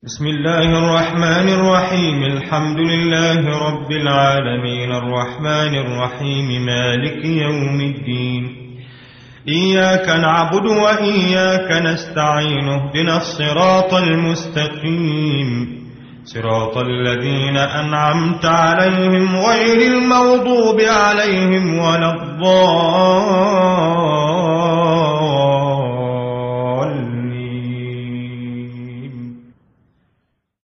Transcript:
بسم الله الرحمن الرحيم. الحمد لله رب العالمين الرحمن الرحيم مالك يوم الدين. إياك نعبد وإياك نستعين. اهدنا الصراط المستقيم صراط الذين أنعمت عليهم غير المغضوب عليهم ولا الضالين.